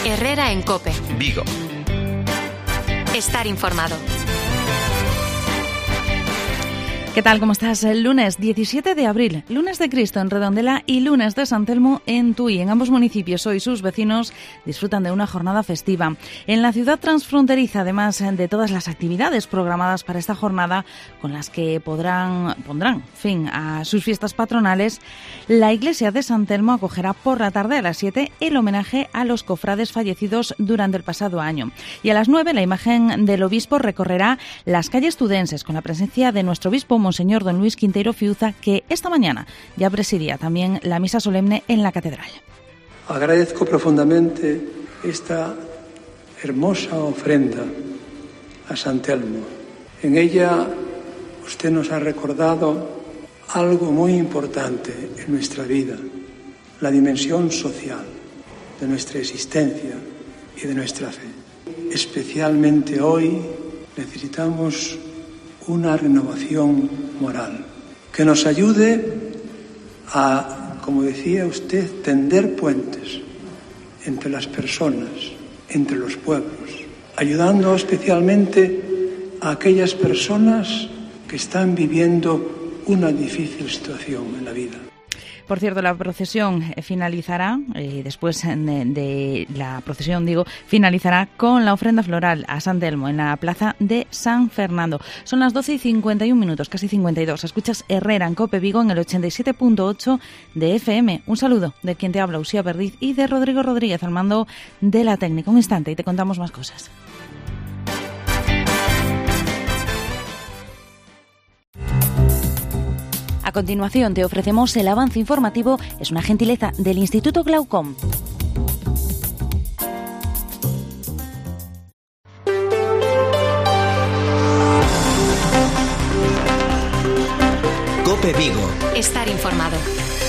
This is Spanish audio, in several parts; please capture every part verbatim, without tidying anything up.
Herrera en COPE. Vigo. Estar informado. ¿Qué tal? ¿Cómo estás? El lunes diecisiete de abril, lunes de Cristo en Redondela y lunes de San Telmo en Tui. En ambos municipios hoy sus vecinos disfrutan de una jornada festiva. En la ciudad transfronteriza, además de todas las actividades programadas para esta jornada, con las que podrán pondrán fin a sus fiestas patronales, la iglesia de San Telmo acogerá por la tarde a las siete el homenaje a los cofrades fallecidos durante el pasado año. Y a las nueve la imagen del obispo recorrerá las calles tudenses con la presencia de nuestro obispo Monseñor don Luis Quinteiro Fiuza, que esta mañana ya presidía también la misa solemne en la catedral. Agradezco profundamente esta hermosa ofrenda a San Telmo. En ella usted nos ha recordado algo muy importante en nuestra vida, la dimensión social de nuestra existencia y de nuestra fe. Especialmente hoy necesitamos una renovación moral que nos ayude a, como decía usted, tender puentes entre las personas, entre los pueblos, ayudando especialmente a aquellas personas que están viviendo una difícil situación en la vida. Por cierto, la procesión finalizará, eh, después de, de la procesión, digo, finalizará con la ofrenda floral a San Telmo en la plaza de San Fernando. Son las doce y cincuenta y un minutos, casi cincuenta y dos. Escuchas Herrera en COPE Vigo en el ochenta y siete punto ocho de F M. Un saludo de quien te habla, Uxía Perdiz, y de Rodrigo Rodríguez al mando de la técnica. Un instante y te contamos más cosas. A continuación te ofrecemos el avance informativo, es una gentileza del Instituto Glaucom. COPE Vigo. Estar informado.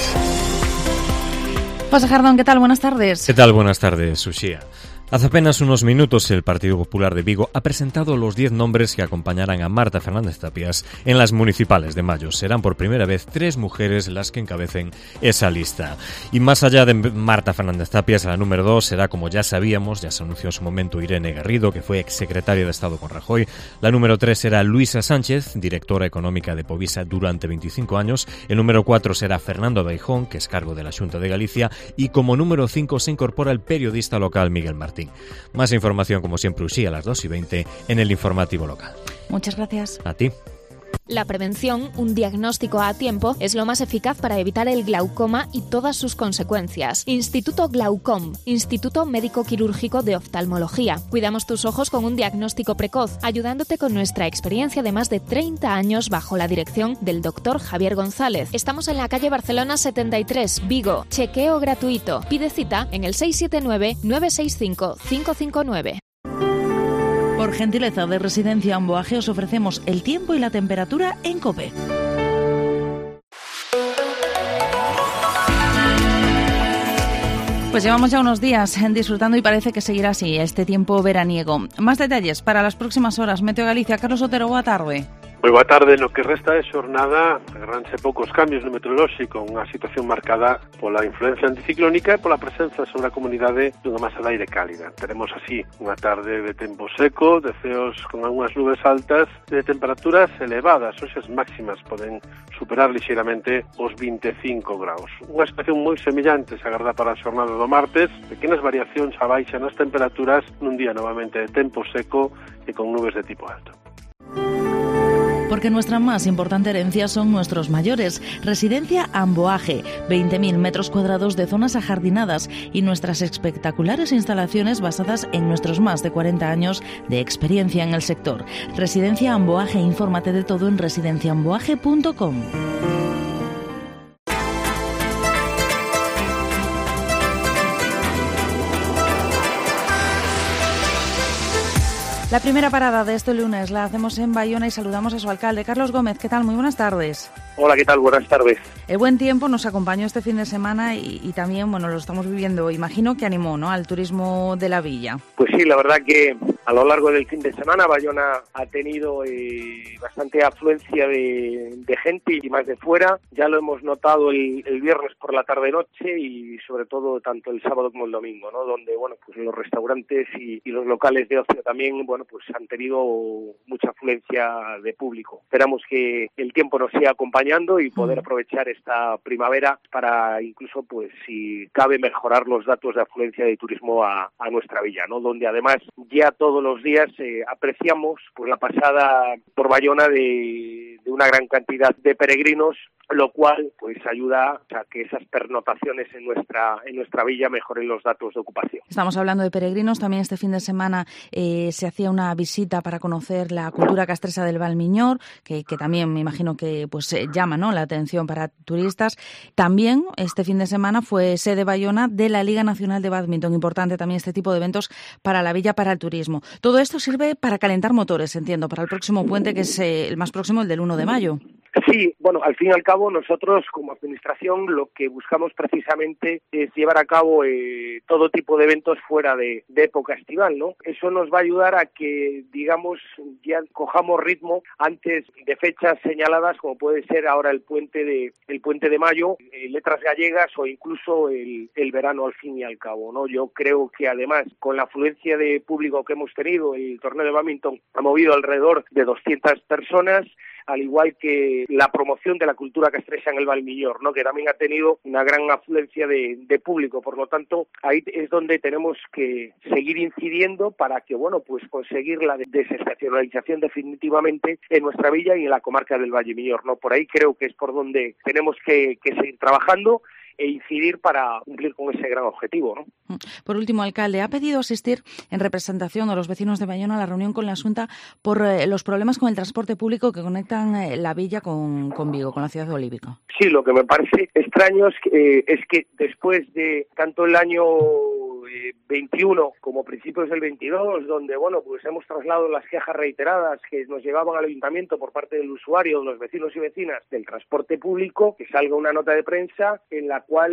José Jardón, ¿qué tal? Buenas tardes. ¿Qué tal? Buenas tardes, Uxía. Hace apenas unos minutos el Partido Popular de Vigo ha presentado los diez nombres que acompañarán a Marta Fernández Tapias en las municipales de mayo. Serán por primera vez tres mujeres las que encabecen esa lista. Y más allá de Marta Fernández Tapias, la número dos será, como ya sabíamos, ya se anunció en su momento, Irene Garrido, que fue exsecretaria de Estado con Rajoy. La número tres será Luisa Sánchez, directora económica de Povisa durante veinticinco años. El número cuatro será Fernando Beijón, que es cargo de la Xunta de Galicia. Y como número cinco se incorpora el periodista local Miguel Martín. Más información, como siempre, Uxía, a las dos y veinte en el informativo local. Muchas gracias. A ti. La prevención, un diagnóstico a tiempo, es lo más eficaz para evitar el glaucoma y todas sus consecuencias. Instituto Glaucom, Instituto Médico Quirúrgico de Oftalmología. Cuidamos tus ojos con un diagnóstico precoz, ayudándote con nuestra experiencia de más de treinta años bajo la dirección del doctor Javier González. Estamos en la calle Barcelona setenta y tres, Vigo. Chequeo gratuito. Pide cita en el seis siete nueve, nueve seis cinco, cinco cinco nueve. Por gentileza de Residencia Amboaje os ofrecemos el tiempo y la temperatura en COPE. Pues llevamos ya unos días disfrutando y parece que seguirá así este tiempo veraniego. Más detalles para las próximas horas. Meteo Galicia, Carlos Otero, boa tarde. Moi boa tarde. No que resta de xornada agranse poucos cambios no meteorolóxico, unha situación marcada pola influencia anticiclónica e pola presenza sobre a comunidade dunha masa de aire cálida. Teremos así unha tarde de tempo seco, de ceos con algunhas nubes altas e de temperaturas elevadas. Hoxe as máximas poden superar lixeiramente os vinte e cinco graus. Unha situación moi semellante se agarda para a xornada do martes, pequenas variacións á baixa nas temperaturas nun día novamente de tempo seco e con nubes de tipo alto. Porque nuestra más importante herencia son nuestros mayores. Residencia Amboaje, veinte mil metros cuadrados de zonas ajardinadas y nuestras espectaculares instalaciones basadas en nuestros más de cuarenta años de experiencia en el sector. Residencia Amboaje, infórmate de todo en residencia amboaje punto com. La primera parada de este lunes la hacemos en Bayona y saludamos a su alcalde, Carlos Gómez. ¿Qué tal? Muy buenas tardes. Hola, ¿qué tal? Buenas tardes. El buen tiempo nos acompañó este fin de semana y, y también, bueno, lo estamos viviendo, imagino que animó, ¿no?, al turismo de la villa. Pues sí, la verdad que a lo largo del fin de semana Bayona ha tenido eh, bastante afluencia de, de gente y más de fuera. Ya lo hemos notado el, el viernes por la tarde-noche y sobre todo tanto el sábado como el domingo, ¿no?, donde, bueno, pues los restaurantes y, y los locales de ocio también, bueno, pues han tenido mucha afluencia de público. Esperamos que el tiempo nos siga acompañando y poder aprovechar esta primavera para incluso, pues si cabe, mejorar los datos de afluencia de turismo a, a nuestra villa, ¿no?, donde además ya todos los días eh, apreciamos pues la pasada por Bayona de, de una gran cantidad de peregrinos, lo cual pues ayuda a que esas pernotaciones en nuestra en nuestra villa mejoren los datos de ocupación. Estamos hablando de peregrinos. También este fin de semana eh, se hacía una visita para conocer la cultura castresa del Valmiñor, que, que también me imagino que pues eh, llama, ¿no?, la atención para turistas. También este fin de semana fue sede Bayona de la Liga Nacional de Bádminton. Importante también este tipo de eventos para la villa, para el turismo. Todo esto sirve para calentar motores, entiendo, para el próximo puente, que es eh, el más próximo, el del uno de mayo. Sí, bueno, al fin y al cabo nosotros como administración lo que buscamos precisamente es llevar a cabo eh, todo tipo de eventos fuera de, de época estival, ¿no? Eso nos va a ayudar a que, digamos, ya cojamos ritmo antes de fechas señaladas, como puede ser ahora el puente de el puente de mayo, eh, letras gallegas o incluso el, el verano al fin y al cabo, ¿no? Yo creo que además con la afluencia de público que hemos tenido, el torneo de bádminton ha movido alrededor de doscientas personas, al igual que la promoción de la cultura castresa en el Valmiñor, ¿no?, que también ha tenido una gran afluencia de, de público. Por lo tanto, ahí es donde tenemos que seguir incidiendo para que, bueno, pues conseguir la desestacionalización definitivamente en nuestra villa y en la comarca del Valmiñor, ¿no? Por ahí creo que es por donde tenemos que, que seguir trabajando e incidir para cumplir con ese gran objetivo, ¿no? Por último, alcalde, ha pedido asistir en representación de los vecinos de Bayona a la reunión con la Xunta por eh, los problemas con el transporte público que conectan eh, la villa con, con Vigo, con la ciudad de Olívica. Sí, lo que me parece extraño es que, eh, es que después de tanto el año eh, veintiuno como principios del veintidós, donde, bueno, pues hemos trasladado las quejas reiteradas que nos llevaban al ayuntamiento por parte del usuario, de los vecinos y vecinas del transporte público, que salga una nota de prensa en la cual,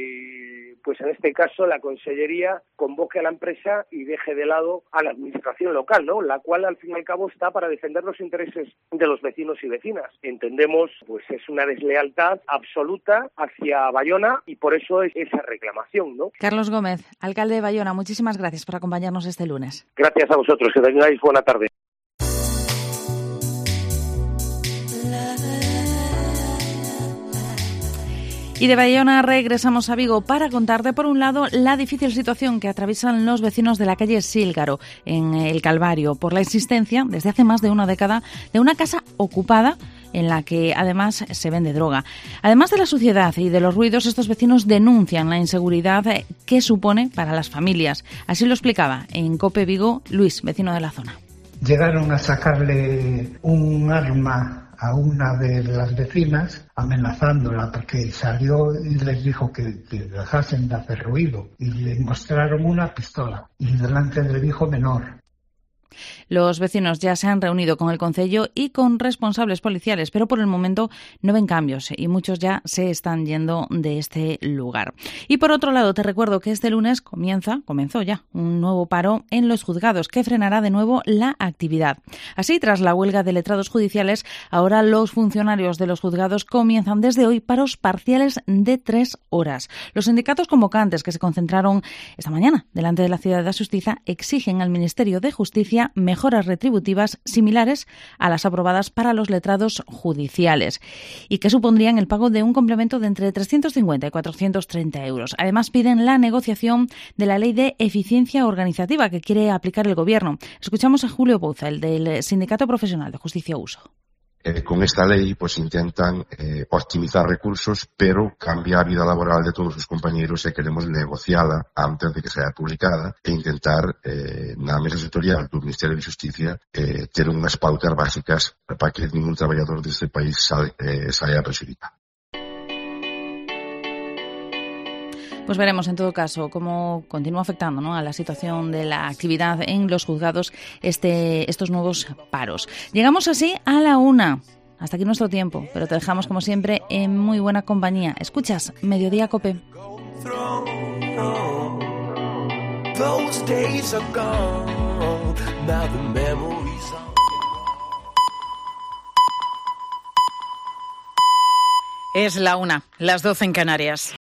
eh, pues en este caso, la Consellería convoque a la empresa y deje de lado a la administración local, ¿no?, la cual al fin y al cabo está para defender los intereses de los vecinos y vecinas. Entendemos, pues es una deslealtad absoluta hacia Bayona y por eso es esa reclamación, ¿no? Carlos Gómez, alcalde de Bayona, muchísimas gracias por acompañarnos este lunes. Gracias a vosotros, que tengáis buena tarde. Y de Bayona regresamos a Vigo para contarte, por un lado, la difícil situación que atraviesan los vecinos de la calle Sílgaro, en El Calvario, por la existencia, desde hace más de una década, de una casa ocupada en la que además se vende droga. Además de la suciedad y de los ruidos, estos vecinos denuncian la inseguridad que supone para las familias. Así lo explicaba en COPE Vigo Luis, vecino de la zona. Llegaron a sacarle un arma a una de las vecinas, amenazándola porque salió y les dijo que, que dejasen de hacer ruido, y le mostraron una pistola y delante del hijo menor. Los vecinos ya se han reunido con el concello y con responsables policiales, pero por el momento no ven cambios y muchos ya se están yendo de este lugar. Y por otro lado, te recuerdo que este lunes comienza, comenzó ya un nuevo paro en los juzgados que frenará de nuevo la actividad. Así, tras la huelga de letrados judiciales, ahora los funcionarios de los juzgados comienzan desde hoy paros parciales de tres horas. Los sindicatos convocantes que se concentraron esta mañana delante de la Ciudad de Xustiza exigen al Ministerio de Justicia mejoras retributivas similares a las aprobadas para los letrados judiciales y que supondrían el pago de un complemento de entre trescientos cincuenta y cuatrocientos treinta euros. Además, piden la negociación de la Ley de Eficiencia Organizativa que quiere aplicar el Gobierno. Escuchamos a Julio Pouza, el del Sindicato Profesional de Justicia Uso. Eh, con esta ley pues intentan eh, optimizar recursos, pero cambia a vida laboral de todos os compañeros e queremos negociala antes de que sea publicada e intentar eh, na mesa sectorial do Ministerio de Justicia eh, ter unhas pautas básicas para que ningún traballador deste país sale, eh, saia perxudicado. Pues veremos en todo caso cómo continúa afectando, ¿no?, a la situación de la actividad en los juzgados este, estos nuevos paros. Llegamos así a la una. Hasta aquí nuestro tiempo, pero te dejamos como siempre en muy buena compañía. Escuchas Mediodía Cope. Es la una, las doce en Canarias.